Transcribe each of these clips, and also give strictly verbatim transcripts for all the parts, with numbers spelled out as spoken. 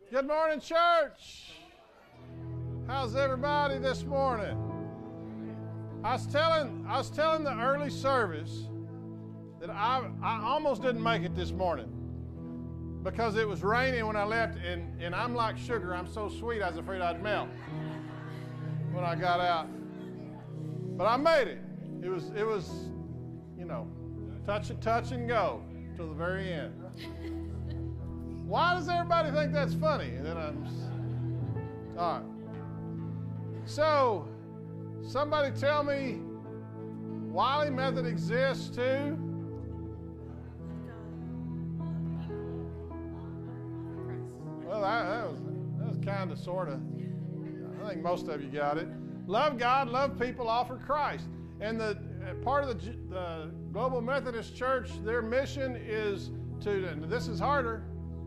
Good morning, church. How's everybody this morning? I was telling I was telling the early service that I I almost didn't make it this morning because it was raining when I left, and, and I'm like sugar. I'm so sweet, I was afraid I'd melt when I got out. But I made it. It was it was, you know, touch and touch and go till the very end. Why does everybody think that's funny? And then I'm just, all right. So, somebody tell me, Wiley Method exists too? Well, that, that was that was kind of, sort of. I think most of you got it. Love God, love people, offer Christ. And the uh, part of the, the Global Methodist Church, their mission is to, and this is harder,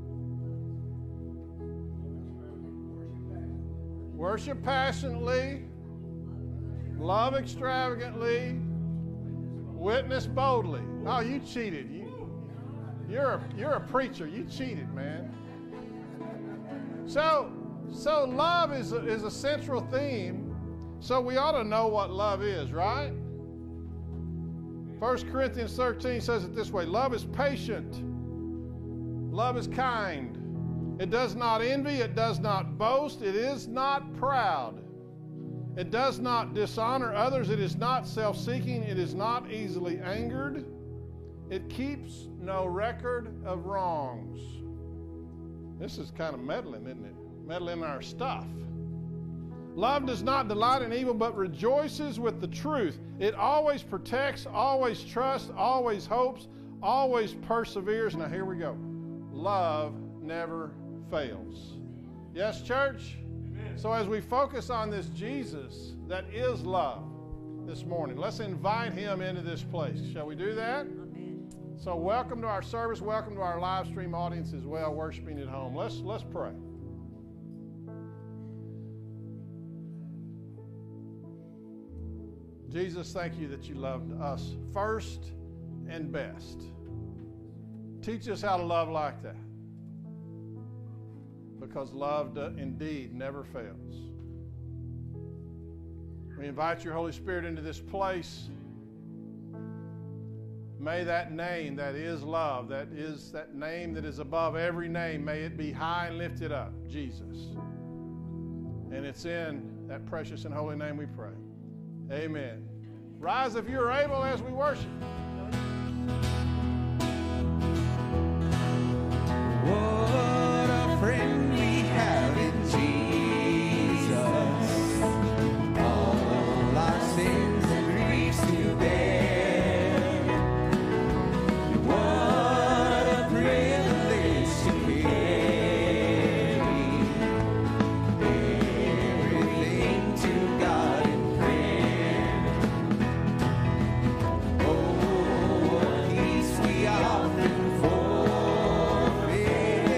worship passionately, love extravagantly, witness boldly. Oh, you cheated. You, you're, a, you're a preacher. You cheated, man. So, so love is a, is a central theme. So we ought to know what love is, right? First Corinthians thirteen says it this way: love is patient. Love is kind. It does not envy. It does not boast. It is not proud. It does not dishonor others. It is not self-seeking. It is not easily angered. It keeps no record of wrongs. This is kind of meddling, isn't it? Meddling in our stuff. Love does not delight in evil, but rejoices with the truth. It always protects, always trusts, always hopes, always perseveres. Now here we go. Love never fails. Yes, church? Amen. So as we focus on this Jesus that is love this morning, let's invite him into this place. Shall we do that? Amen. So welcome to our service. Welcome to our live stream audience as well, worshiping at home. Let's, let's pray. Jesus, thank you that you loved us first and best. Teach us how to love like that, because love indeed never fails. We invite your Holy Spirit into this place. May that name that is love, that is that name that is above every name, may it be high and lifted up, Jesus. And it's in that precious and holy name we pray. Amen. Rise if you're able as we worship. What a friend we have in Jesus. All our sins and griefs to bear. What a privilege to carry everything to God in prayer. Oh, what peace we often forfeit.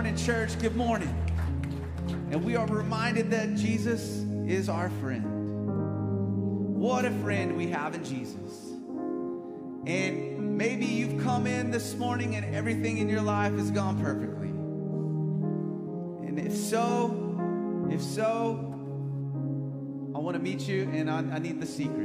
morning, church. Good morning. And we are reminded that Jesus is our friend. What a friend we have in Jesus. And maybe you've come in this morning and everything in your life has gone perfectly. And if so, if so, I want to meet you, and I, I need the secret.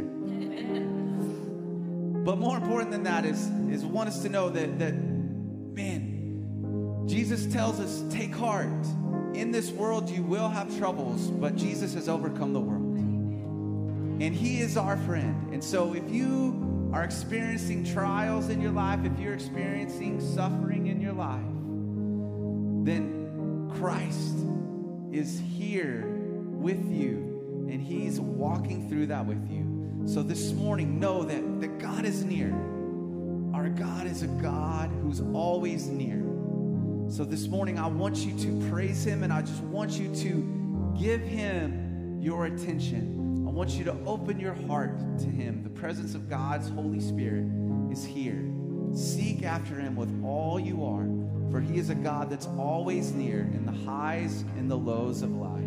But more important than that is, is I want us to know that, that, man, Jesus tells us, take heart. In this world, you will have troubles, but Jesus has overcome the world. And he is our friend. And so if you are experiencing trials in your life, if you're experiencing suffering in your life, then Christ is here with you, and he's walking through that with you. So this morning, know that, that God is near. Our God is a God who's always near. So this morning, I want you to praise him, and I just want you to give him your attention. I want you to open your heart to him. The presence of God's Holy Spirit is here. Seek after him with all you are, for he is a God that's always near in the highs and the lows of life.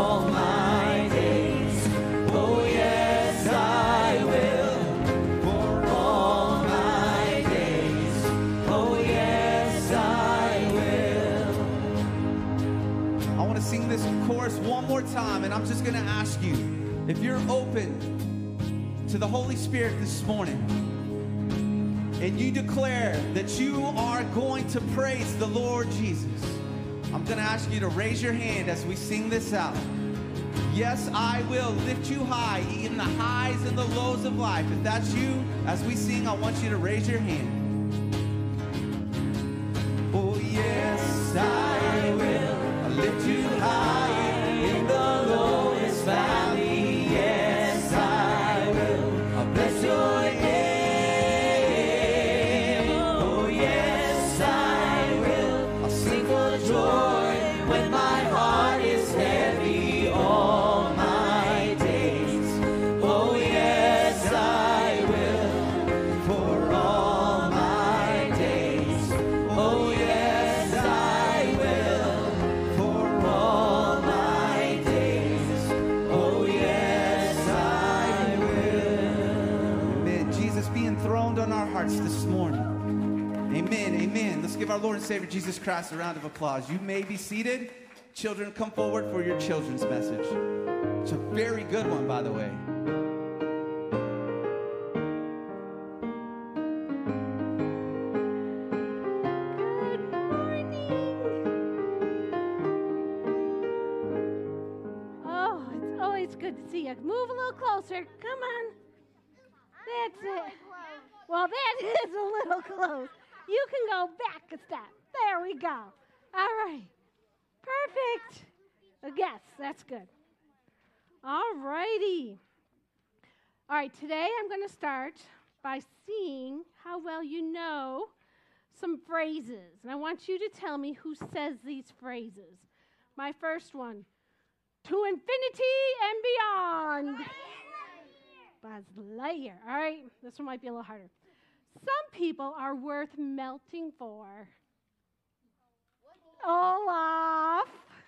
For If you're open to the Holy Spirit this morning and you declare that you are going to praise the Lord Jesus, I'm going to ask you to raise your hand as we sing this out. Yes, I will lift you high, even the highs and the lows of life. If that's you, as we sing, I want you to raise your hand. Oh, yes, I will lift you high in the lowest valley. Yes, I will. I'll bless your name. Oh, yes, I will. I'll sing for joy when my heart is heavy all my days. Oh, yes, I will. For all my days. Oh, yes, I will. For all my days. Oh, yes, I will. Amen. Jesus be enthroned on our hearts this morning. Amen. Amen. Let's give our Lord and Savior Jesus Christ a round of applause. You may be seated. Children, come forward for your children's message. It's a very good one, by the way. Good morning. Oh, it's always good to see you. Move a little closer. Come on. That's it. Well, that is a little close. You can go back a step. There we go. All right. Perfect. Uh, Yes, that's good. All righty. All right, today I'm going to start by seeing how well you know some phrases. And I want you to tell me who says these phrases. My first one, to infinity and beyond. Buzz Lightyear. All right, this one might be a little harder. Some people are worth melting for. Olaf.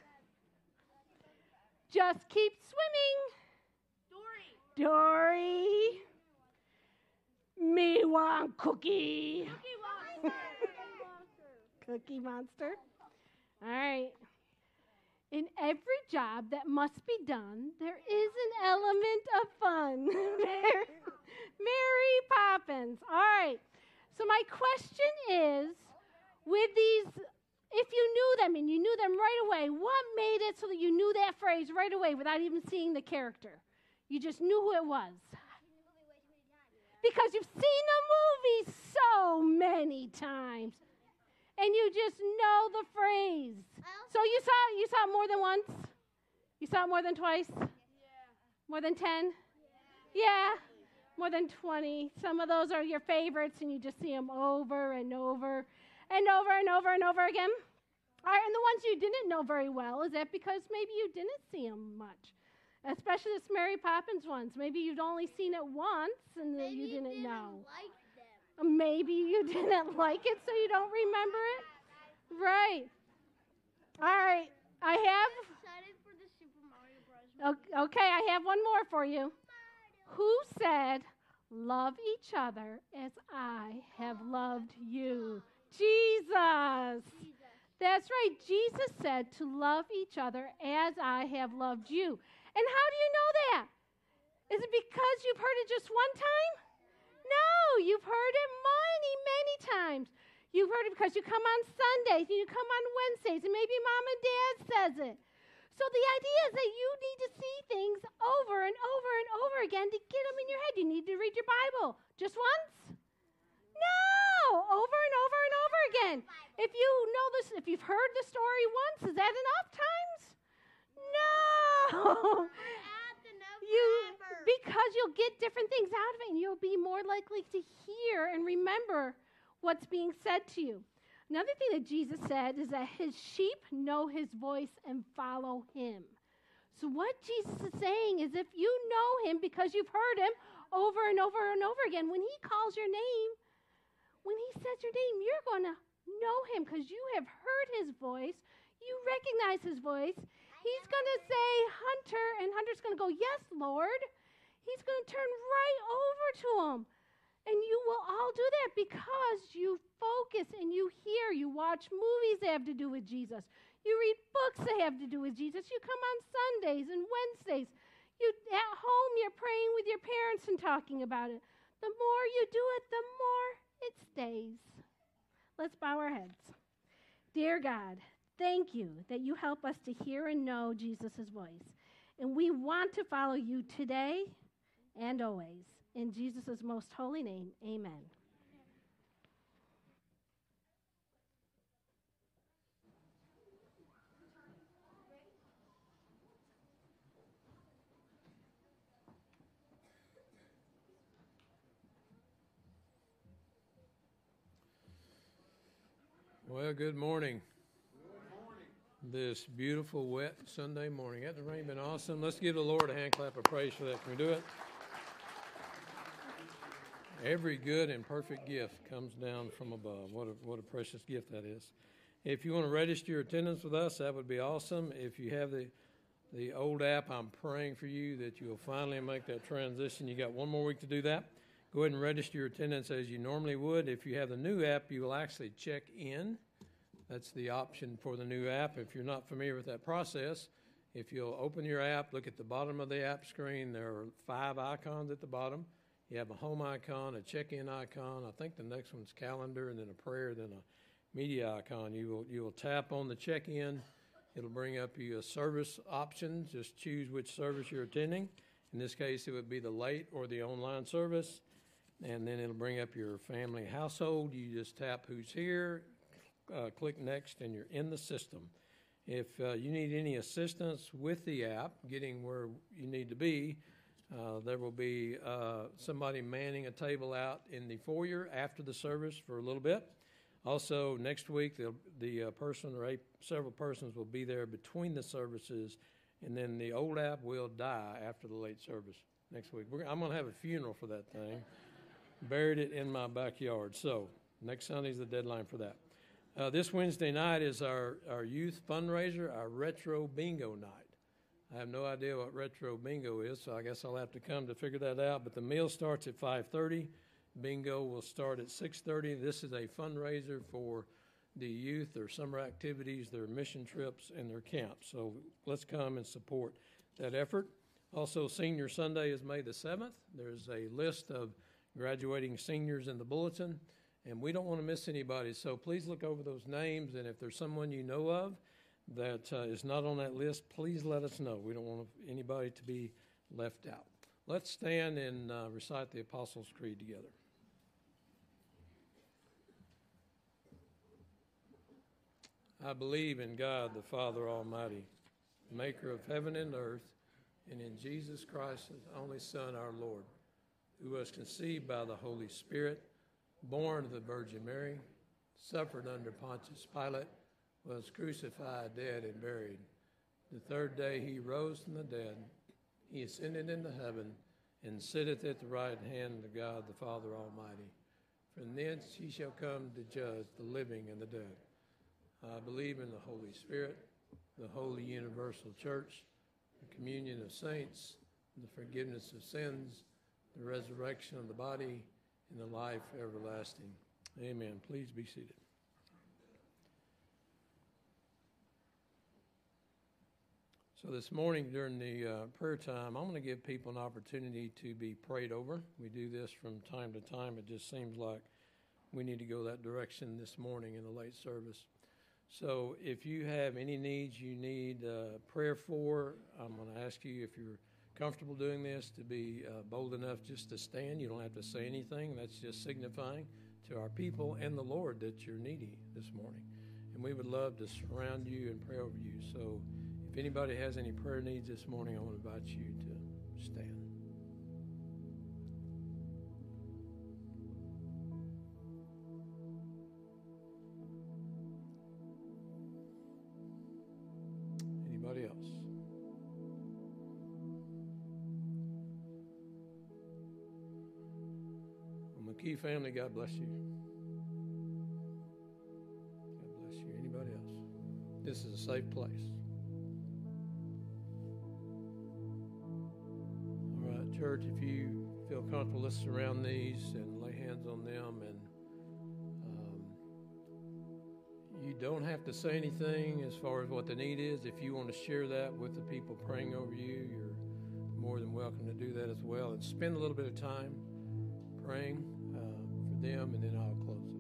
Just keep swimming. Dory. Dory. Me want cookie. Cookie monster. All right. In every job that must be done, there is an element of fun. Mary, Mary Poppins. All right. So my question is, with these, if you knew them and you knew them right away, what made it so that you knew that phrase right away without even seeing the character? You just knew who it was. Because you've seen the movie so many times. And you just know the phrase. So you saw you saw it more than once? You saw it more than twice? Yeah. More than ten? Yeah. yeah. More than twenty. Some of those are your favorites, and you just see them over and over and over and over and over again. All right, and the ones you didn't know very well, is that because maybe you didn't see them much? Especially the Mary Poppins ones. Maybe you'd only seen it once, and maybe you didn't, didn't know. Like them. Maybe you didn't like it, so you don't remember it. Right. All right. I have. I'm excited for the Super Mario Bros. Okay, I have one more for you. Who said, "Love each other as I have loved you"? Jesus. That's right. Jesus said to love each other as I have loved you. And how do you know that? Is it because you've heard it just one time? No, you've heard it many, many times. You've heard it because you come on Sundays and you come on Wednesdays, and maybe mom and dad says it. So the idea is that you need to see things over and over and over again to get them in your head. You need to read your Bible just once? No, over and over and over again. If you know this, if you've heard the story once, is that enough times? No. You, because you'll get different things out of it, and you'll be more likely to hear and remember what's being said to you. Another thing that Jesus said is that his sheep know his voice and follow him. So what Jesus is saying is, if you know him because you've heard him over and over and over again, when he calls your name, when he says your name, you're going to know him because you have heard his voice. You recognize his voice. He's going to say, Hunter, and Hunter's going to go, "Yes, Lord." He's going to turn right over to him. And you will all do that because you focus and you hear. You watch movies that have to do with Jesus. You read books that have to do with Jesus. You come on Sundays and Wednesdays. You at home, you're praying with your parents and talking about it. The more you do it, the more it stays. Let's bow our heads. Dear God, thank you that you help us to hear and know Jesus' voice. And we want to follow you today and always. In Jesus' most holy name, amen. Well, good morning. Good morning. This beautiful, wet Sunday morning. Hasn't the rain been awesome? Let's give the Lord a hand clap of praise for that. Can we do it? Every good and perfect gift comes down from above. What a, what a precious gift that is. If you want to register your attendance with us, that would be awesome. If you have the the old app, I'm praying for you that you'll finally make that transition. You got one more week to do that. Go ahead and register your attendance as you normally would. If you have the new app, you will actually check in. That's the option for the new app. If you're not familiar with that process, if you'll open your app, look at the bottom of the app screen. There are five icons at the bottom. You have a home icon, a check-in icon. I think the next one's calendar, and then a prayer, then a media icon. You will you will tap on the check-in. It'll bring up you a service option. Just choose which service you're attending. In this case, it would be the late or the online service. And then it'll bring up your family household. You just tap who's here, uh, click next, and you're in the system. If uh, you need any assistance with the app, getting where you need to be, uh, there will be uh, somebody manning a table out in the foyer after the service for a little bit. Also, next week, the, the uh, person or eight, several persons will be there between the services, and then the old app will die after the late service next week. We're, I'm going to have a funeral for that thing. Buried it in my backyard. So next Sunday's the deadline for that. Uh, this Wednesday night is our, our youth fundraiser, our retro bingo night. I have no idea what retro bingo is, so I guess I'll have to come to figure that out. But the meal starts at five thirty. Bingo will start at six thirty. This is a fundraiser for the youth, their summer activities, their mission trips, and their camps. So let's come and support that effort. Also, Senior Sunday is May the seventh. There's a list of graduating seniors in the bulletin, and we don't want to miss anybody, so please look over those names, and if there's someone you know of that uh, is not on that list, please let us know. We don't want anybody to be left out. Let's stand and uh, recite the Apostles' Creed together. I believe in God the Father Almighty, maker of heaven and earth, and in Jesus Christ, his only Son, our Lord, who was conceived by the Holy Spirit, born of the Virgin Mary, suffered under Pontius Pilate, was crucified, dead, and buried. The third day he rose from the dead. He ascended into heaven and sitteth at the right hand of God the Father Almighty. From thence he shall come to judge the living and the dead. I believe in the Holy Spirit, the holy universal church, the communion of saints, the forgiveness of sins, the resurrection of the body, and the life everlasting. Amen. Please be seated. So this morning during the uh, prayer time, I'm going to give people an opportunity to be prayed over. We do this from time to time. It just seems like we need to go that direction this morning in the late service. So if you have any needs you need uh, prayer for, I'm going to ask you, if you're comfortable doing this, to be uh, bold enough just to stand. You don't have to say anything. That's just signifying to our people and the Lord that you're needy this morning. And we would love to surround you and pray over you. So if anybody has any prayer needs this morning, I want to invite you to stand. Anybody else? McKee family, God bless you. God bless you. Anybody else? This is a safe place. All right, church, if you feel comfortable, let's surround these and lay hands on them. And um, you don't have to say anything as far as what the need is. If you want to share that with the people praying over you, you're more than welcome to do that as well. And spend a little bit of time praying uh, for them, and then I'll close this.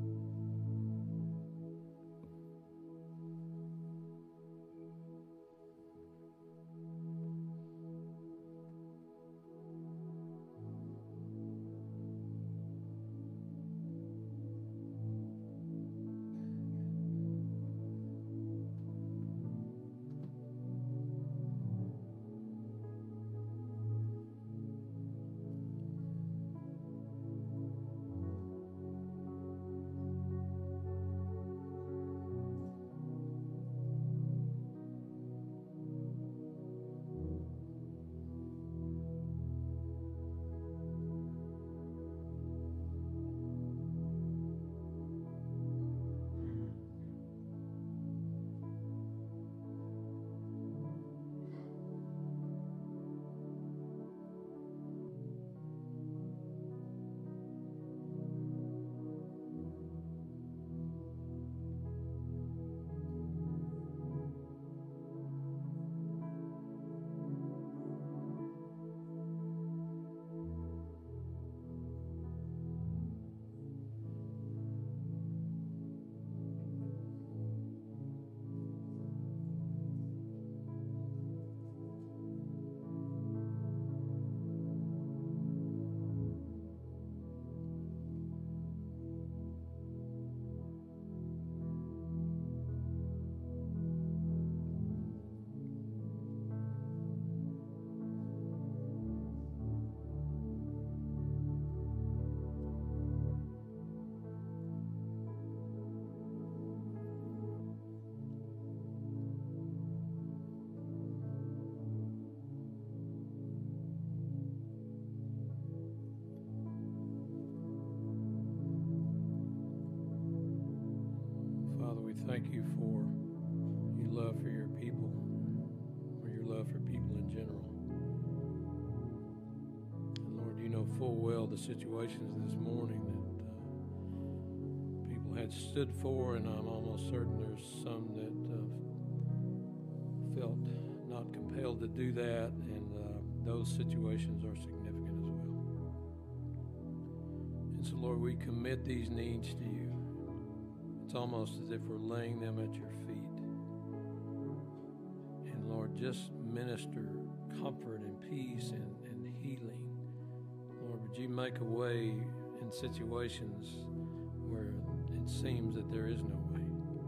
Thank you for your love for your people, or your love for people in general. And Lord, you know full well the situations this morning that uh, people had stood for, and I'm almost certain there's some that uh, felt not compelled to do that, and uh, those situations are significant as well. And so, Lord, we commit these needs to you. It's almost as if we're laying them at your feet. And Lord, just minister comfort and peace and, and healing. Lord, would you make a way in situations where it seems that there is no way?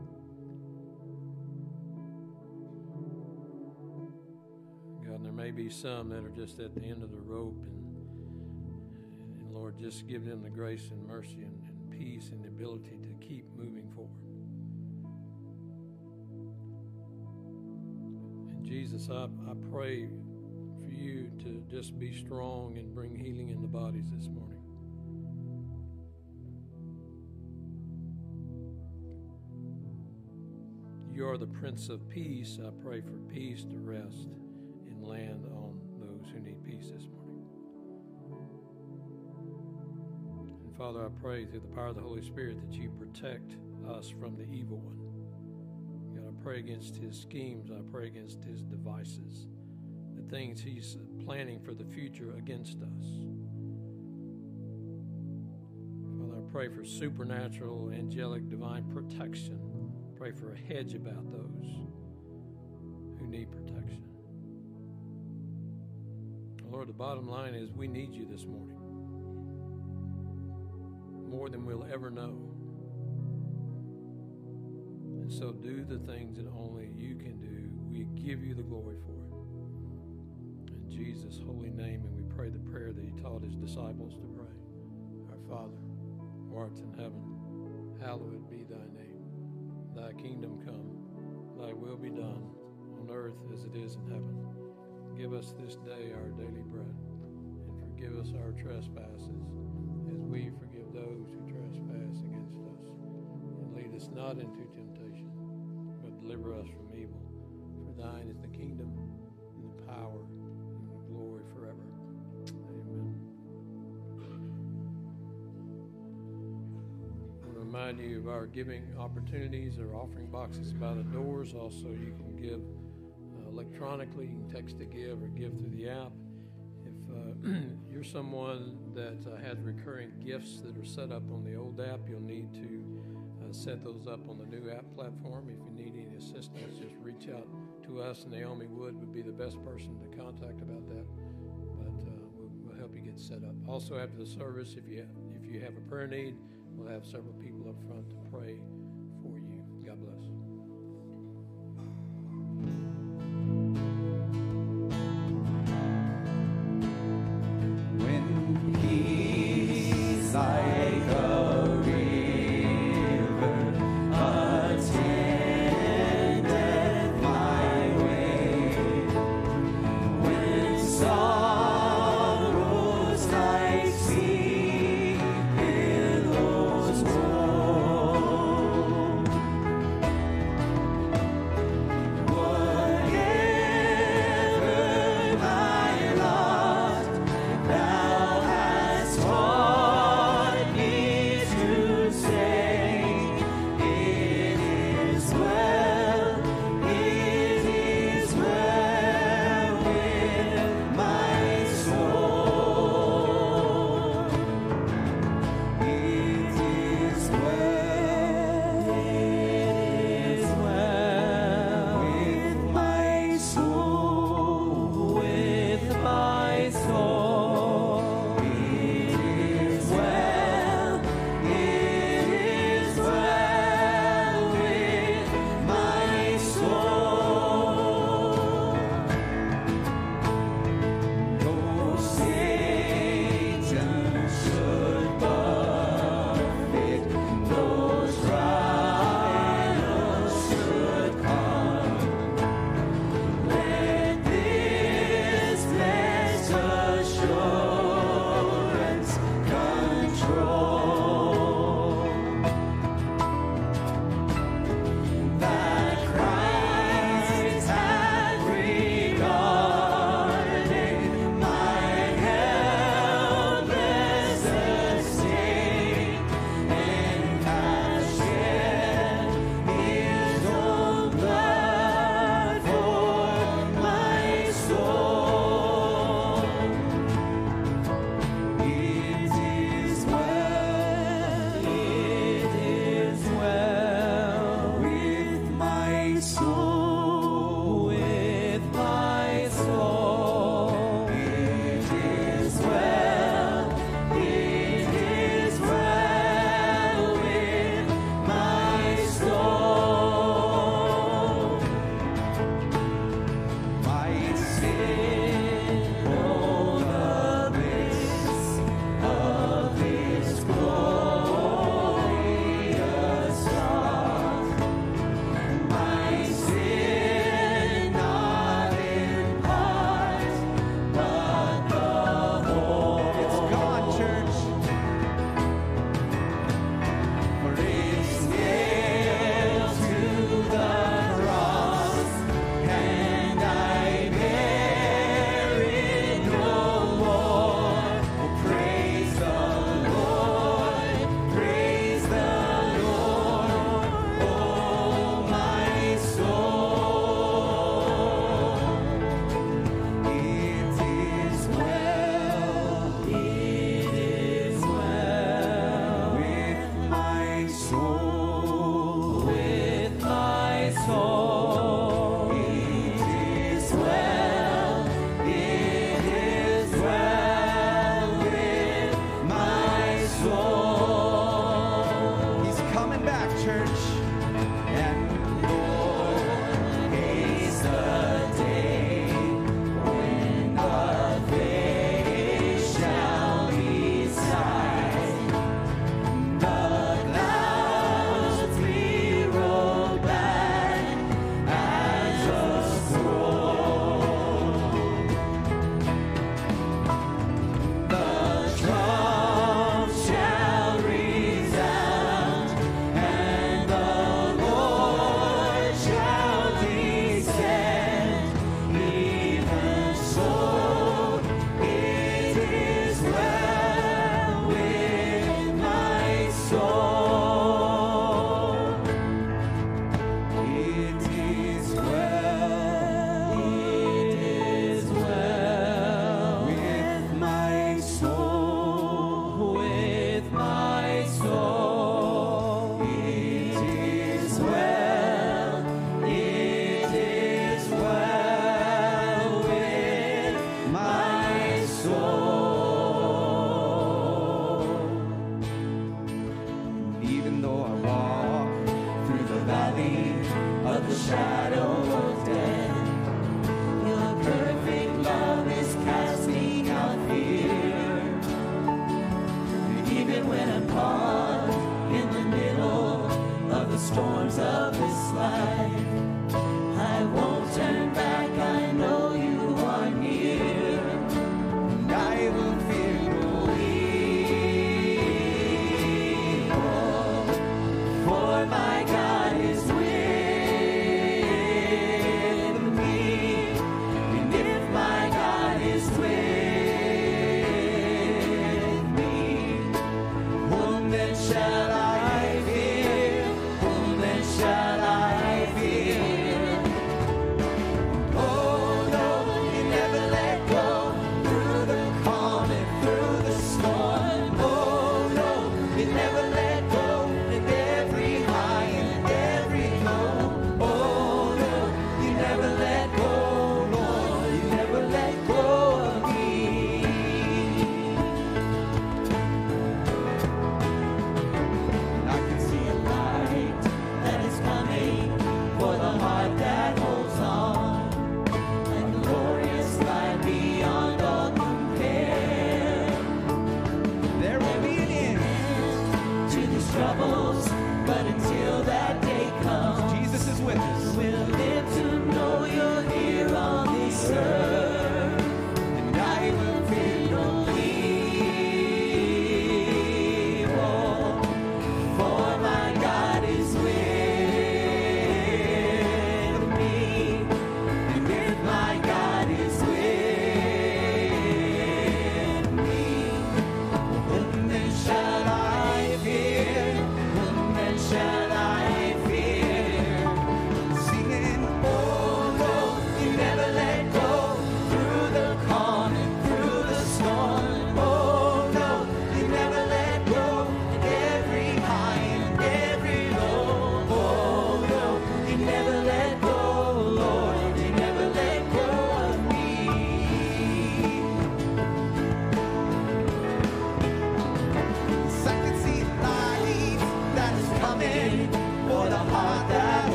God, and there may be some that are just at the end of the rope, and, and Lord, just give them the grace and mercy and, and peace and the ability to keep moving forward. And Jesus, I, I pray for you to just be strong and bring healing in the bodies this morning. You are the Prince of Peace. I pray for peace to rest and land on those who need peace this morning. Father, I pray through the power of the Holy Spirit that you protect us from the evil one. God, I pray against his schemes. I pray against his devices, the things he's planning for the future against us. Father, I pray for supernatural, angelic, divine protection. Pray for a hedge about those who need protection. Lord, the bottom line is we need you this morning, more than we'll ever know. And so do the things that only you can do. We give you the glory for it. In Jesus' holy name, and we pray the prayer that he taught his disciples to pray. Our Father, who art in heaven, hallowed be thy name. Thy kingdom come, thy will be done, on earth as it is in heaven. Give us this day our daily bread, and forgive us our trespasses, as we forgive those who trespass against us. And lead us not into temptation, but deliver us from evil. For thine is the kingdom, and the power, and the glory forever. Amen. I want to remind you of our giving opportunities. There are offering boxes by the doors. Also, you can give uh, electronically. You can text to give or give through the app. If uh, you're someone that uh, has recurring gifts that are set up on the old app, you'll need to uh, set those up on the new app platform. If you need any assistance, just reach out to us. Naomi Wood would be the best person to contact about that. But uh, we'll, we'll help you get set up. Also, after the service, if you if you have a prayer need, we'll have several people up front to pray for you. God bless. When he's like a river, attendeth my way. When sorrows like sea billows roll,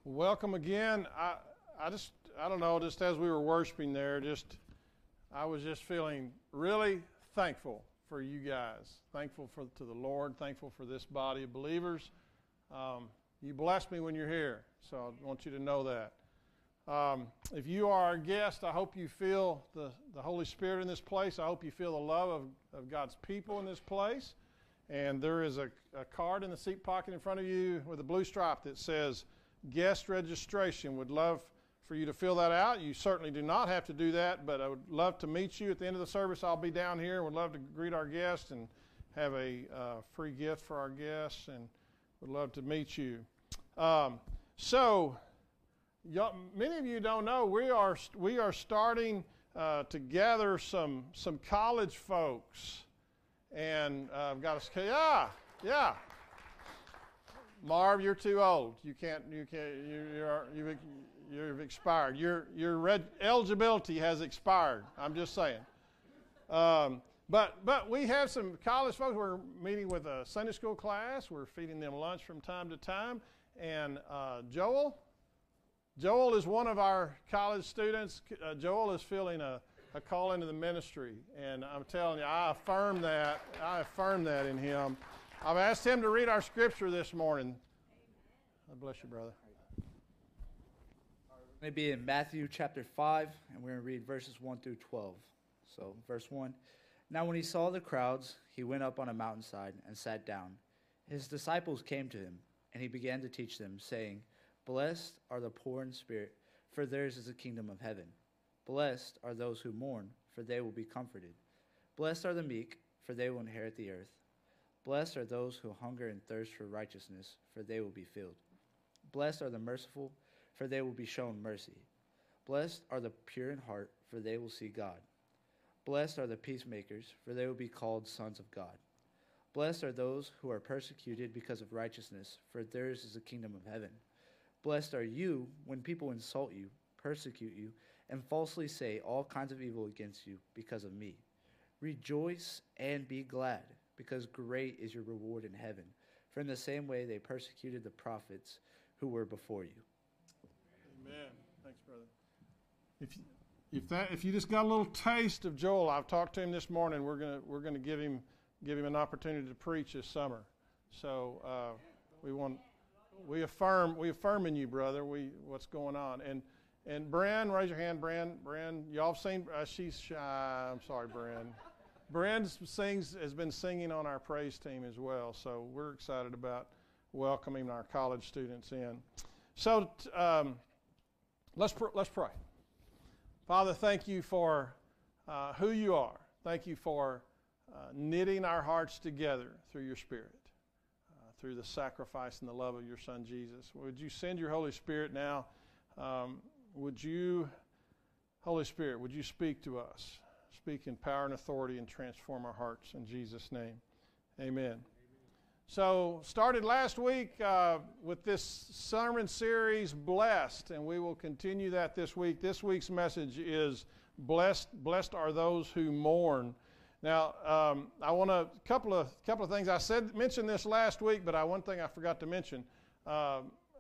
Welcome again. I, I just, I don't know, just as we were worshiping there, just, I was just feeling really thankful for you guys. Thankful for to the Lord. Thankful for this body of believers. Um, you bless me when you're here, so I want you to know that. Um, if you are our guest, I hope you feel the, the Holy Spirit in this place. I hope you feel the love of, of God's people in this place. And there is a, a card in the seat pocket in front of you with a blue stripe that says guest registration. Would love for you to fill that out. You certainly do not have to do that, but I would love to meet you at the end of the service. I'll be down here. Would love to greet our guests and have a uh, free gift for our guests, and would love to meet you. Um, so, y'all, many of you don't know we are we are starting uh, to gather some some college folks. And uh, I've got a, yeah, yeah. Marv, you're too old. You can't, you can't, you, you're, you've, you've expired. Your, your red eligibility has expired. I'm just saying. Um, but, but we have some college folks. We're meeting with a Sunday school class. We're feeding them lunch from time to time. And uh, Joel, Joel is one of our college students. Uh, Joel is feeling a a call into the ministry, and I'm telling you, I affirm that. I affirm that in him. I've asked him to read our scripture this morning. God bless you, brother. We're going to be in Matthew chapter five, and we're going to read verses one through twelve. So, verse one. Now when he saw the crowds, he went up on a mountainside and sat down. His disciples came to him, and he began to teach them, saying, Blessed are the poor in spirit, for theirs is the kingdom of heaven. Blessed are those who mourn, for they will be comforted. Blessed are the meek, for they will inherit the earth. Blessed are those who hunger and thirst for righteousness, for they will be filled. Blessed are the merciful, for they will be shown mercy. Blessed are the pure in heart, for they will see God. Blessed are the peacemakers, for they will be called sons of God. Blessed are those who are persecuted because of righteousness, for theirs is the kingdom of heaven. Blessed are you when people insult you, persecute you, and falsely say all kinds of evil against you because of me. Rejoice and be glad, because great is your reward in heaven. For in the same way they persecuted the prophets who were before you. Amen. Thanks, brother. If you, if that if you just got a little taste of Joel, I've talked to him this morning. We're gonna we're gonna give him give him an opportunity to preach this summer. So uh, we want we affirm we affirm in you, brother. We what's going on and. And Bren, raise your hand, Bren. Bren, y'all have seen, uh, she's shy. I'm sorry, Bren. Bren sings, has been singing on our praise team as well, so we're excited about welcoming our college students in. So um, let's, pr- let's pray. Father, thank you for uh, who you are. Thank you for uh, knitting our hearts together through your Spirit, uh, through the sacrifice and the love of your Son, Jesus. Would you send your Holy Spirit now? Um, Would you, Holy Spirit, would you speak to us? Speak in power and authority and transform our hearts in Jesus' name. Amen. Amen. So, started last week uh, with this sermon series, Blessed, and we will continue that this week. This week's message is Blessed, blessed are those who mourn. Now, um, I want a couple of couple of things. I said mentioned this last week, but I, one thing I forgot to mention. Uh,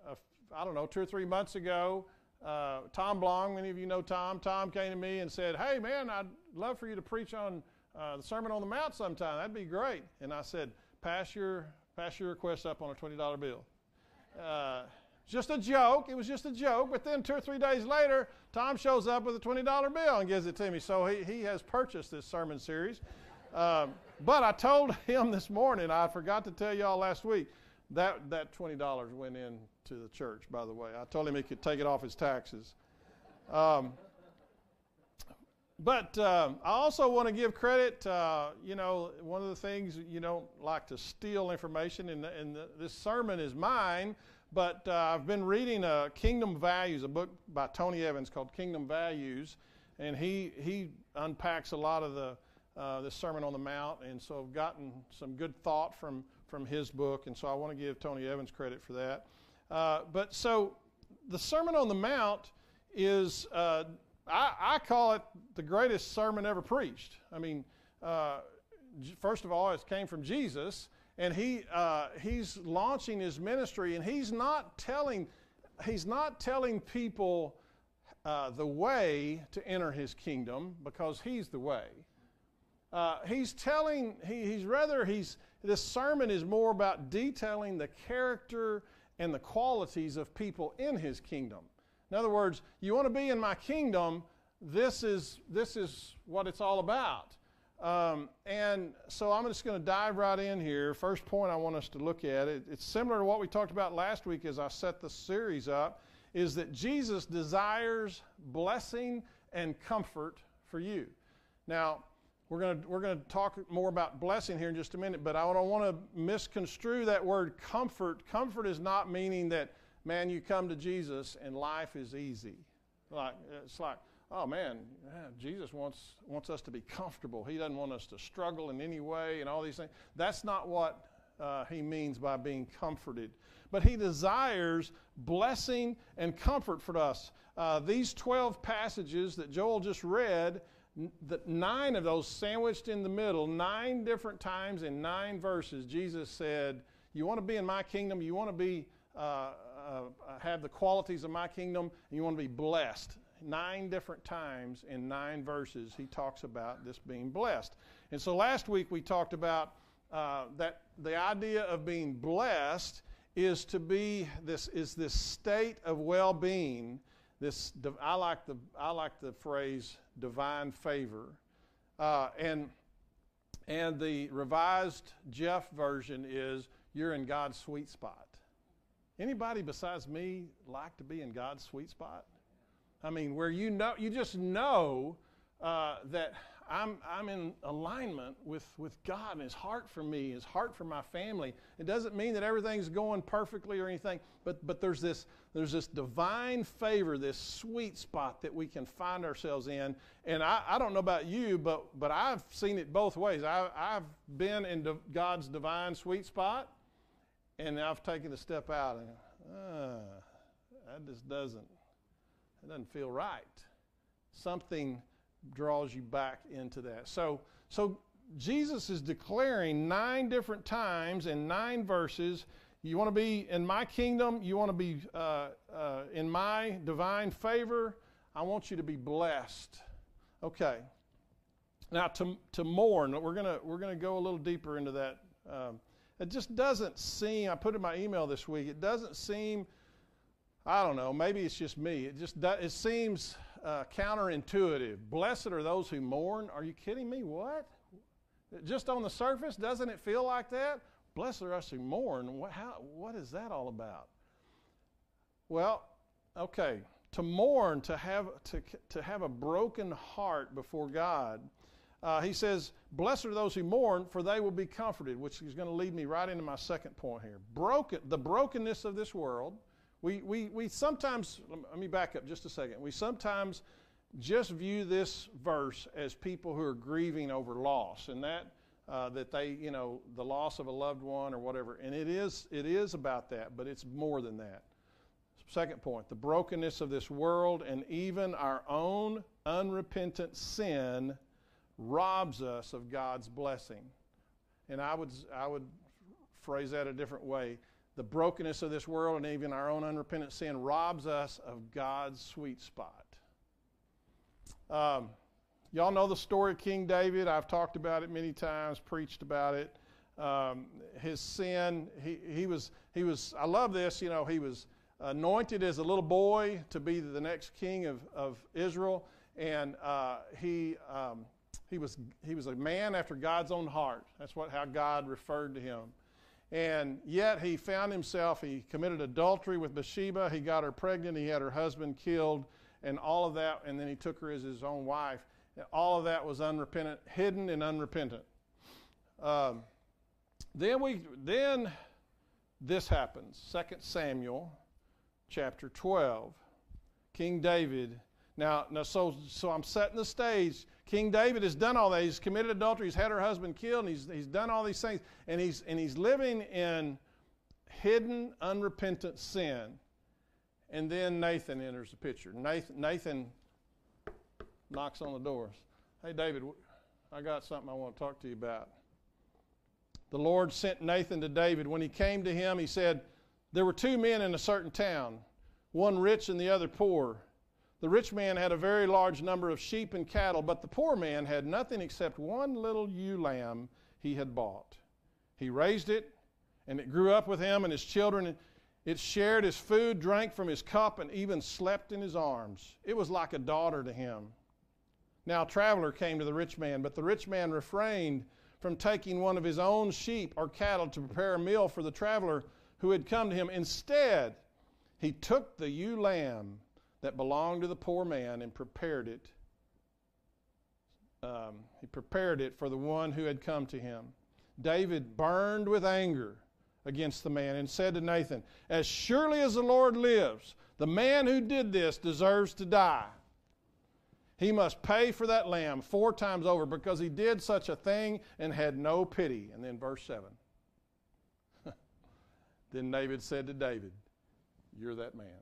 I don't know, two or three months ago, Uh, Tom Blong, many of you know Tom. Tom came to me and said, hey, man, I'd love for you to preach on uh, the Sermon on the Mount sometime. That'd be great. And I said, pass your pass your request up on a twenty dollar bill. Uh, just a joke. It was just a joke. But then two or three days later, Tom shows up with a twenty dollar bill and gives it to me. So he, he has purchased this sermon series. Um, but I told him this morning, I forgot to tell y'all last week, that, that twenty dollars went in to the church, by the way. I told him he could take it off his taxes. Um, but um, I also want to give credit, uh, you know, one of the things, you don't like to steal information, and, and the, this sermon is mine, but uh, I've been reading uh, Kingdom Values, a book by Tony Evans called Kingdom Values, and he, he unpacks a lot of the uh, the Sermon on the Mount, and so I've gotten some good thought from, from his book, and so I want to give Tony Evans credit for that. Uh, but so the Sermon on the Mount is, uh, I, I call it the greatest sermon ever preached. I mean, uh, first of all, it came from Jesus, and he uh, he's launching his ministry, and he's not telling he's not telling people uh, the way to enter his kingdom, because he's the way. Uh, he's telling, he, he's rather, he's, this sermon is more about detailing the character and the qualities of people in his kingdom. In other words, you want to be in my kingdom, this is, this is what it's all about. Um, and so I'm just going to dive right in here. First point I want us to look at, it, it's similar to what we talked about last week as I set the series up, is that Jesus desires blessing and comfort for you. Now, we're going to we're going to talk more about blessing here in just a minute, but I don't want to misconstrue that word comfort. Comfort is not meaning that, man, you come to Jesus and life is easy. Like it's like, oh man, yeah, Jesus wants wants us to be comfortable. He doesn't want us to struggle in any way and all these things. That's not what uh, he means by being comforted. But he desires blessing and comfort for us. Uh, these twelve passages that Joel just read, n- the nine of those sandwiched in the middle, nine different times in nine verses, Jesus said, you want to be in my kingdom, you want to be uh, uh, have the qualities of my kingdom, and you want to be blessed. Nine different times in nine verses he talks about this being blessed. And so last week we talked about uh, that the idea of being blessed is to be this is this state of well-being. This I like the I like the phrase divine favor, uh, and and the Revised Jeff version is you're in God's sweet spot. Anybody besides me like to be in God's sweet spot? I mean, where you know, you just know uh, that I'm I'm in alignment with, with God and His heart for me, His heart for my family. It doesn't mean that everything's going perfectly or anything, but but there's this there's this divine favor, this sweet spot that we can find ourselves in. And I, I don't know about you, but but I've seen it both ways. I, I've been in the, God's divine sweet spot, and I've taken a step out and uh, that just doesn't. It doesn't feel right. Something draws you back into that. So, so Jesus is declaring nine different times in nine verses, you want to be in my kingdom, you want to be uh, uh, in my divine favor, I want you to be blessed. Okay. Now to to mourn, we're gonna we're gonna go a little deeper into that. Um, it just doesn't seem. I put in my email this week. It doesn't seem. I don't know, maybe it's just me. It just it seems uh, counterintuitive. Blessed are those who mourn. Are you kidding me? What? Just on the surface, doesn't it feel like that? Blessed are us who mourn. What, how, what is that all about? Well, okay, to mourn, to have to to have a broken heart before God. Uh, he says, blessed are those who mourn, for they will be comforted, which is going to lead me right into my second point here. Broken, the brokenness of this world. We, we, we sometimes, let me back up just a second. We sometimes just view this verse as people who are grieving over loss, and that uh, that they, you know, the loss of a loved one or whatever. And it is it is about that, but it's more than that. Second point, the brokenness of this world and even our own unrepentant sin robs us of God's blessing. And I would I would phrase that a different way. The brokenness of this world and even our own unrepentant sin robs us of God's sweet spot. Um, y'all know the story of King David. I've talked about it many times, preached about it. Um, his sin, he, he was, he was, I love this, you know, he was anointed as a little boy to be the next king of, of Israel. And uh, he, um, he, was, he was a man after God's own heart. That's what how God referred to him. And yet he found himself, he committed adultery with Bathsheba, he got her pregnant, he had her husband killed, and all of that, and then he took her as his own wife. All of that was unrepentant, hidden and unrepentant. Um, then we, then this happens, Second Samuel chapter twelve. King David, now, now so, so I'm setting the stage. King David has done all that. He's committed adultery. He's had her husband killed. And he's, he's done all these things. And he's, and he's living in hidden, unrepentant sin. And then Nathan enters the picture. Nathan, Nathan knocks on the doors. Hey, David, I got something I want to talk to you about. The Lord sent Nathan to David. When he came to him, he said, there were two men in a certain town. one rich and the other poor. The rich man had a very large number of sheep and cattle, but the poor man had nothing except one little ewe lamb he had bought. He raised it, and it grew up with him and his children. It shared his food, drank from his cup, and even slept in his arms. It was like a daughter to him. Now a traveler came to the rich man, but the rich man refrained from taking one of his own sheep or cattle to prepare a meal for the traveler who had come to him. Instead, he took the ewe lamb that belonged to the poor man and prepared it. Um, he prepared it for the one who had come to him. David burned with anger against the man and said to Nathan, "As surely as the Lord lives, the man who did this deserves to die. He must pay for that lamb four times over because he did such a thing and had no pity." And then verse seven. Then David said to David, "You're that man.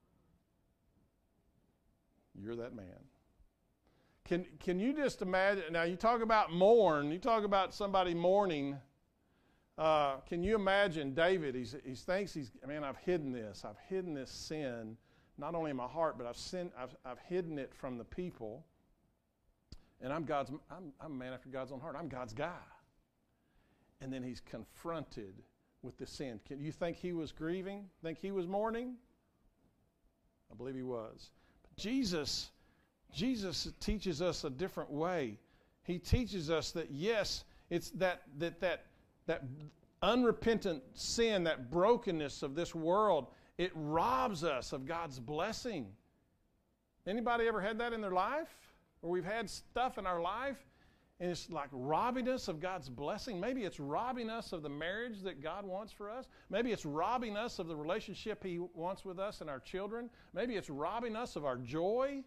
You're that man." Can, can you just imagine? Now, you talk about mourn. You talk about somebody mourning. Uh, can you imagine David? He's, he thinks he's, man, I've hidden this. I've hidden this sin, not only in my heart, but I've, sin, I've, I've hidden it from the people. And I'm God's, I'm, I'm a man after God's own heart. I'm God's guy. And then he's confronted with the sin. Can you think he was grieving? Think he was mourning? I believe he was. But Jesus, Jesus teaches us a different way. He teaches us that yes, it's that that that that unrepentant sin, that brokenness of this world, it robs us of God's blessing. Anybody ever had that in their life? Or we've had stuff in our life and it's like robbing us of God's blessing. Maybe it's robbing us of the marriage that God wants for us. Maybe it's robbing us of the relationship He wants with us and our children. Maybe it's robbing us of our joy.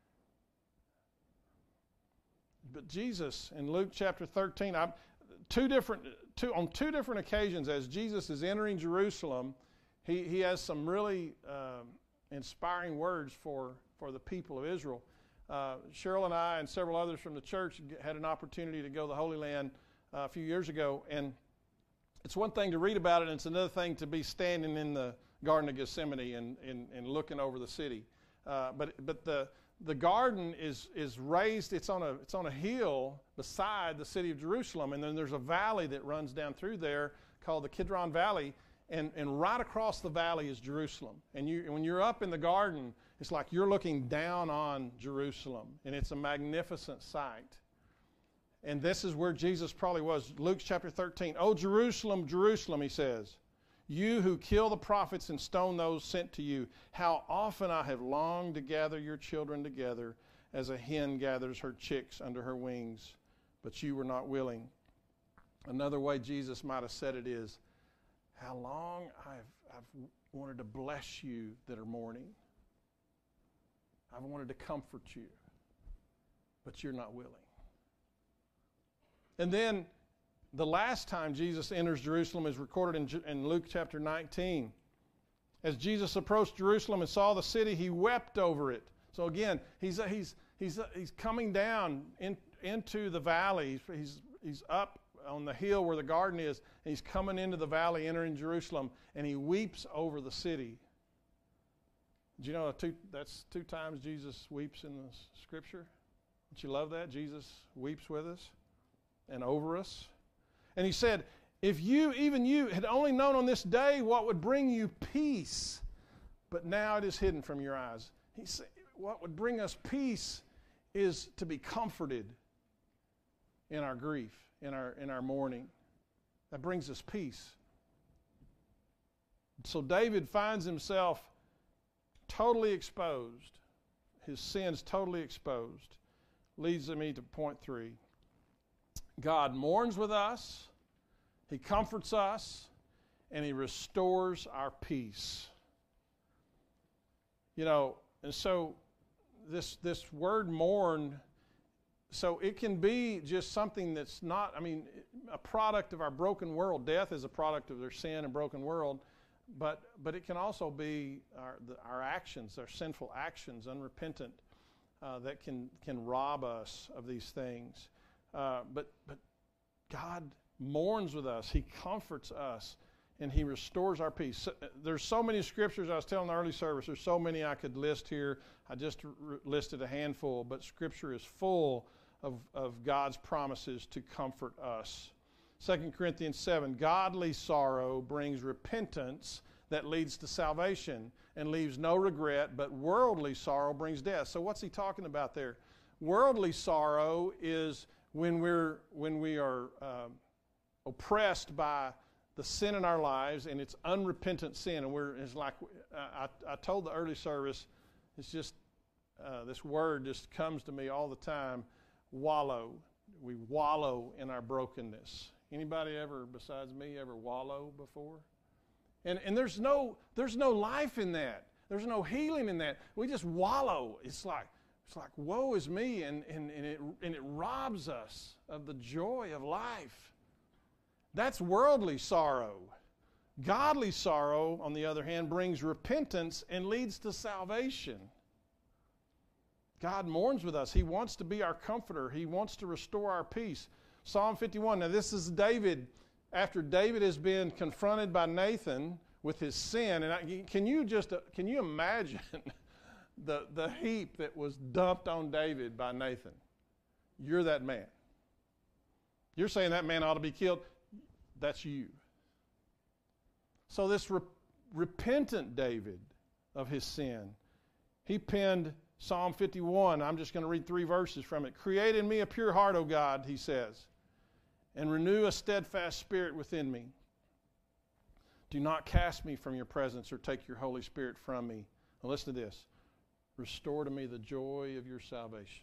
But Jesus, in Luke chapter thirteen, I, two different, two, on two different occasions as Jesus is entering Jerusalem, he, he has some really um, inspiring words for, for the people of Israel. Uh, Cheryl and I and several others from the church had an opportunity to go to the Holy Land uh, a few years ago, and it's one thing to read about it, and it's another thing to be standing in the Garden of Gethsemane and, and, and looking over the city. Uh, but but the the garden is is raised. It's on a it's on a hill beside the city of Jerusalem, and then there's a valley that runs down through there called the Kidron Valley, and and right across the valley is Jerusalem. And you when you're up in the garden, it's like you're looking down on Jerusalem, and it's a magnificent sight. And this is where Jesus probably was. Luke chapter thirteen. "Oh, Jerusalem, Jerusalem," he says, "you who kill the prophets and stone those sent to you, how often I have longed to gather your children together as a hen gathers her chicks under her wings, but you were not willing." Another way Jesus might have said it is, how long I've, I've wanted to bless you that are mourning. I've wanted to comfort you, but you're not willing. And then the last time Jesus enters Jerusalem is recorded in, in Luke chapter nineteen. As Jesus approached Jerusalem and saw the city, he wept over it. So again, he's he's he's he's coming down in, into the valley. He's he's up on the hill where the garden is, and he's coming into the valley, entering Jerusalem, and he weeps over the city. Do you know two, that's two times Jesus weeps in the Scripture? Don't you love that? Jesus weeps with us and over us. And he said, if you, even you, had only known on this day what would bring you peace, but now it is hidden from your eyes. He said, what would bring us peace is to be comforted in our grief, in our, in our mourning. That brings us peace. So David finds himself totally exposed. His sin's totally exposed. Leads me to point three. God mourns with us, He comforts us, and He restores our peace. You know, and so this this word mourn, so it can be just something that's not, I mean, a product of our broken world. Death is a product of their sin and broken world, but but it can also be our the, our actions, our sinful actions, unrepentant, uh, that can can rob us of these things. Uh, but but God mourns with us. He comforts us, and he restores our peace. So, there's so many scriptures. I was telling the early service, there's so many I could list here. I just r- listed a handful, but Scripture is full of, of God's promises to comfort us. Second Corinthians seven, godly sorrow brings repentance that leads to salvation and leaves no regret, but worldly sorrow brings death. So what's he talking about there? Worldly sorrow is when we're when we are uh, oppressed by the sin in our lives, and it's unrepentant sin, and we're it's like uh, I, I told the early service, it's just uh, this word just comes to me all the time. Wallow. We wallow in our brokenness. Anybody ever, besides me, ever wallow before? And and there's no there's no life in that. There's no healing in that. We just wallow. It's like it's like woe is me, and and, and it and it robs us of the joy of life. That's worldly sorrow. Godly sorrow, on the other hand, brings repentance and leads to salvation. God mourns with us. He wants to be our comforter. He wants to restore our peace. Psalm fifty-one. Now this is David, after David has been confronted by Nathan with his sin. And I, can you just uh, can you imagine the the heap that was dumped on David by Nathan? You're that man. You're saying that man ought to be killed. That's you. So this re- repentant David of his sin, he penned Psalm fifty-one. I'm just going to read three verses from it. Create in me a pure heart, O God, he says, and renew a steadfast spirit within me. Do not cast me from your presence or take your Holy Spirit from me. Now listen to this. Restore to me the joy of your salvation.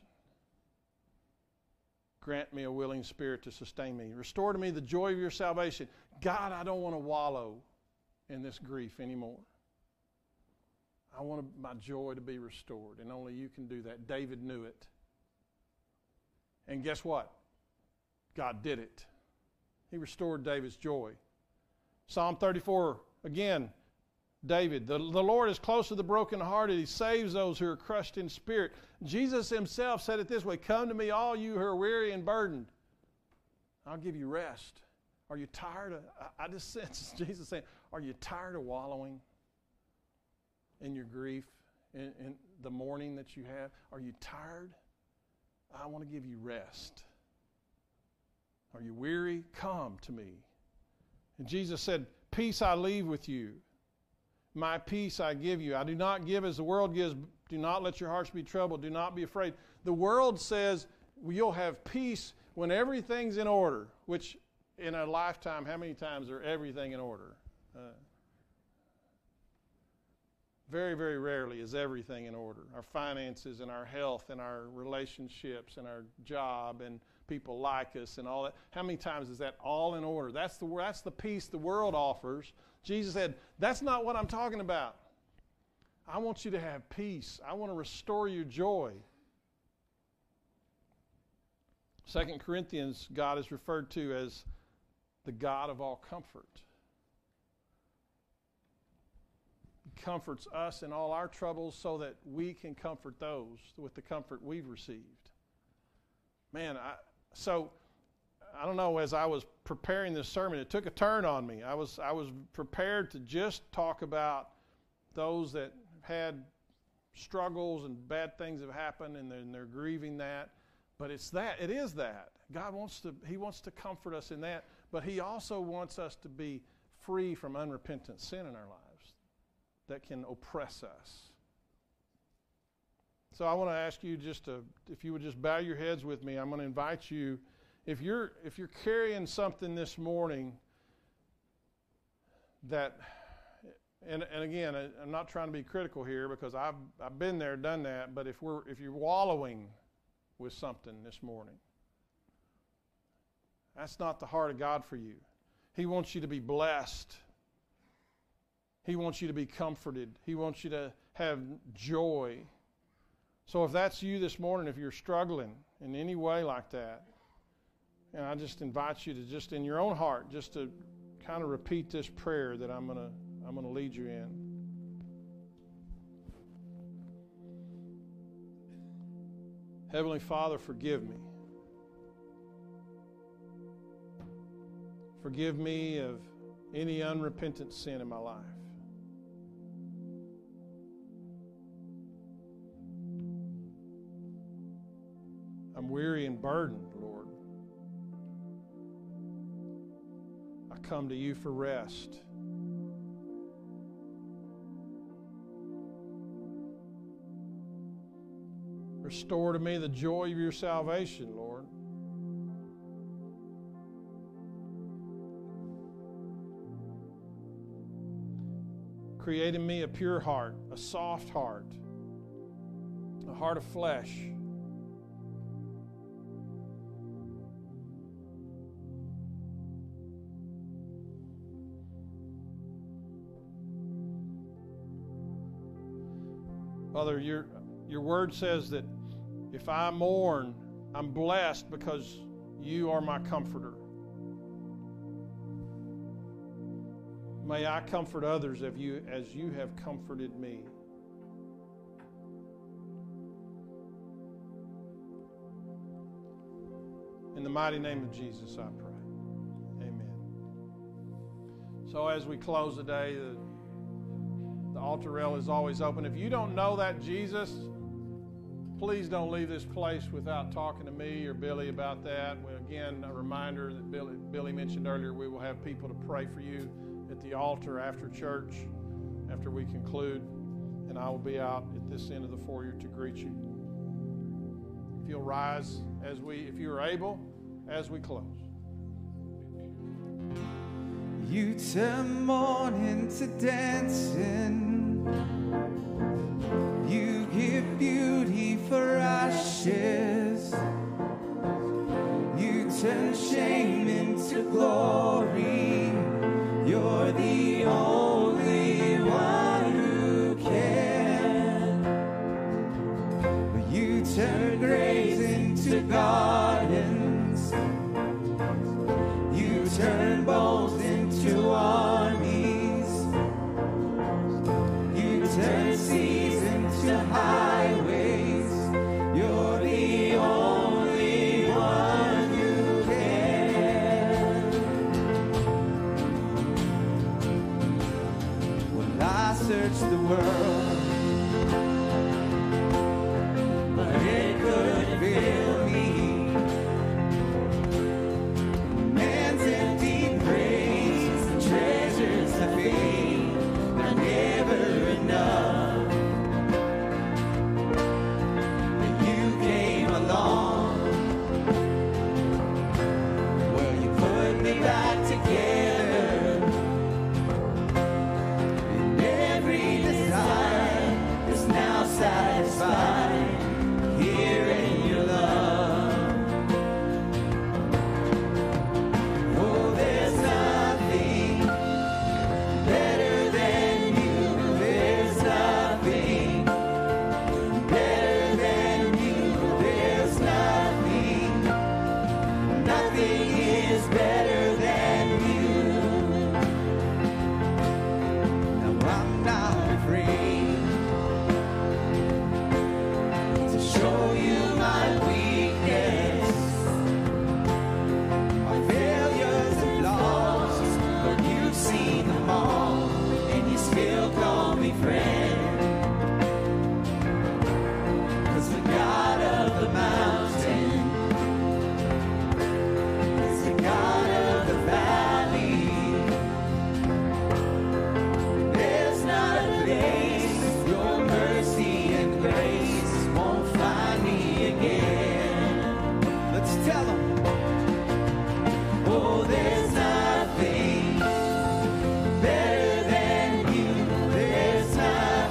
Grant me a willing spirit to sustain me. Restore to me the joy of your salvation. God, I don't want to wallow in this grief anymore. I want my joy to be restored, and only you can do that. David knew it. And guess what? God did it. He restored David's joy. Psalm thirty-four, again, David, the, the Lord is close to the brokenhearted. He saves those who are crushed in spirit. Jesus himself said it this way, come to me, all you who are weary and burdened. I'll give you rest. Are you tired of, I, I just sense Jesus saying, are you tired of wallowing in your grief, in, in the mourning that you have? Are you tired? I want to give you rest. Are you weary? Come to me. And Jesus said, peace I leave with you. My peace I give you. I do not give as the world gives. Do not let your hearts be troubled. Do not be afraid. The world says you'll have peace when everything's in order, which in a lifetime, how many times are everything in order? Uh, very, very rarely is everything in order. Our finances and our health and our relationships and our job and people like us and all that. How many times is that all in order? That's the, that's the peace the world offers. Jesus said, that's not what I'm talking about. I want you to have peace. I want to restore your joy. Second Corinthians, God is referred to as the God of all comfort. He comforts us in all our troubles so that we can comfort those with the comfort we've received. Man, I, so I don't know, as I was preparing this sermon, it took a turn on me. I was I was prepared to just talk about those that had struggles and bad things have happened and they're, and they're grieving that. But it's that. It is that. God wants to, He wants to comfort us in that, but He also wants us to be free from unrepentant sin in our lives that can oppress us. So I want to ask you just to, if you would just bow your heads with me, I'm going to invite you, if you're if you're carrying something this morning that, and and again, I, I'm not trying to be critical here because I've I've been there, done that, but if we're if you're wallowing with something this morning, that's not the heart of God for you. He wants you to be blessed. He wants you to be comforted. He wants you to have joy. So if that's you this morning, if you're struggling in any way like that, and I just invite you to just in your own heart, just to kind of repeat this prayer that I'm gonna I'm gonna lead you in. Heavenly Father, forgive me. Forgive me of any unrepentant sin in my life. I'm weary and burdened, Lord. I come to you for rest. Restore to me the joy of your salvation, Lord. Create in me a pure heart, a soft heart, a heart of flesh. Father, your, your word says that if I mourn, I'm blessed because you are my comforter. May I comfort others as you, as you have comforted me. In the mighty name of Jesus, I pray. Amen. So as we close today, the, the altar rail is always open. If you don't know that Jesus, please don't leave this place without talking to me or Billy about that. Well, again, a reminder that Billy, Billy mentioned earlier, we will have people to pray for you at the altar after church, after we conclude, and I will be out at this end of the foyer to greet you. If you'll rise as we, if you are able, as we close. You turn mourning to dancing. You give beauty for ashes. You turn shame into glory. You're the only one who can. You turn graves into gardens. You turn bones into armies. You turn seas into highways. You're the only one who can. Well, I searched the world, but it couldn't fill me. Man's empty praise and treasures to fade, they're never enough. But you came along. Well, you put me back together, and every desire is now satisfied here in your love. Oh, there's nothing better than you. There's nothing better than you. There's nothing, nothing is better than you. Now I'm not afraid to show you my weakness, my failures and flaws, but you've seen them all, and you still call me friend. 'Cause the God of the mountain is the God of the valley. There's not a place your mercy and grace won't find me again. Let's tell them. Oh, there's nothing better than you. There's nothing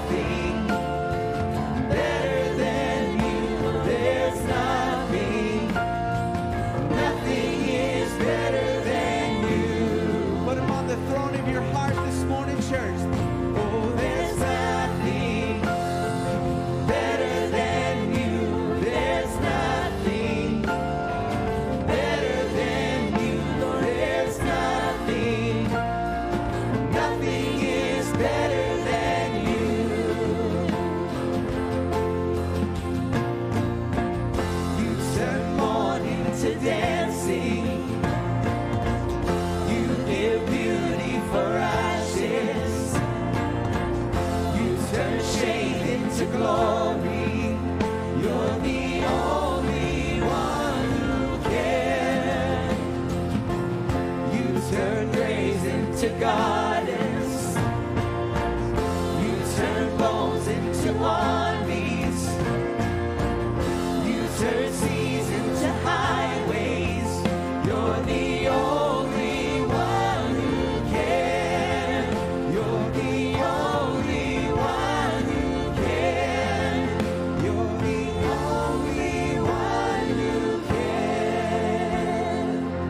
gardens. You turn bones into armies. You turn seas into highways. You're the only one who can. You're the only one who can. You're the only one who can.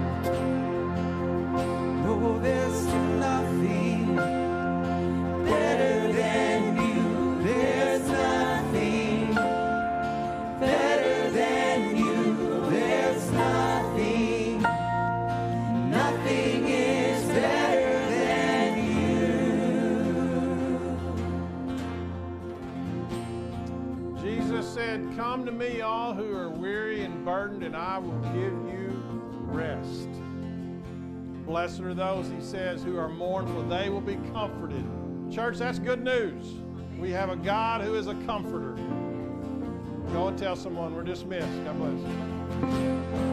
No, there's nothing better than you. There's nothing better than you. There's nothing. Nothing is better than you. Jesus said, "Come to me, all who are weary and burdened, and I will give you rest." Blessed are those, he says, who are mournful, they will be comforted. Church, that's good news. We have a God who is a comforter. Go and tell someone we're dismissed. God bless you.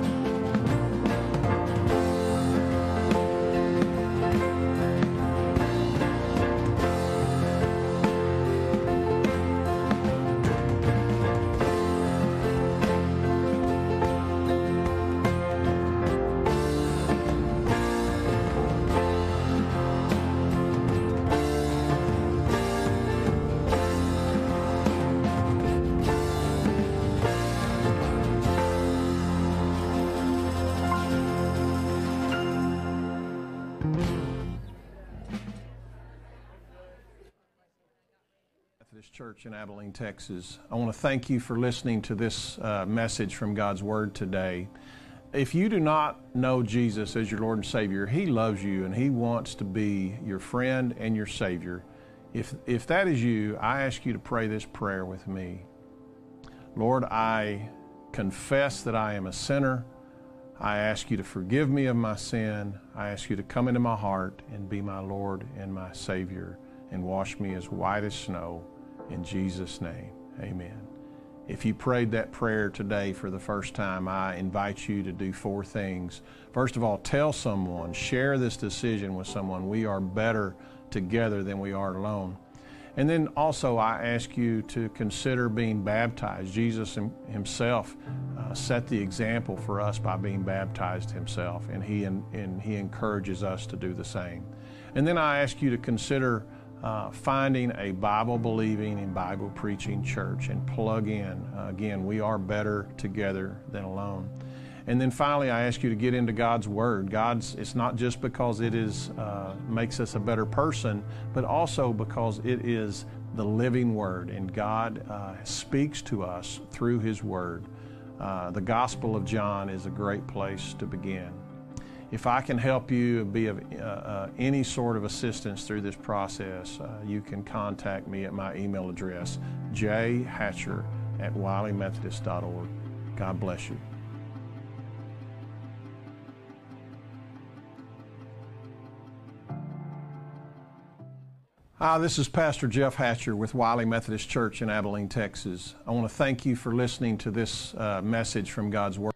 Methodist Church in Abilene, Texas. I want to thank you for listening to this uh, message from God's Word today. If you do not know Jesus as your Lord and Savior, He loves you and He wants to be your friend and your Savior. If, if that is you, I ask you to pray this prayer with me. Lord, I confess that I am a sinner. I ask you to forgive me of my sin. I ask you to come into my heart and be my Lord and my Savior and wash me as white as snow. In Jesus' name, amen. If you prayed that prayer today for the first time, I invite you to do four things. First of all, tell someone, share this decision with someone. We are better together than we are alone. And then also I ask you to consider being baptized. Jesus himself uh, set the example for us by being baptized himself, and he, and, and he encourages us to do the same. And then I ask you to consider Uh, finding a Bible-believing and Bible-preaching church and plug in. Uh, again, we are better together than alone. And then finally, I ask you to get into God's Word. God's, it's not just because it is uh, makes us a better person, but also because it is the living Word, and God uh, speaks to us through His Word. Uh, the Gospel of John is a great place to begin. If I can help you be of uh, uh, any sort of assistance through this process, uh, you can contact me at my email address, j hatcher at wiley methodist dot org. God bless you. Hi, this is Pastor Jeff Hatcher with Wiley Methodist Church in Abilene, Texas. I want to thank you for listening to this uh, message from God's Word.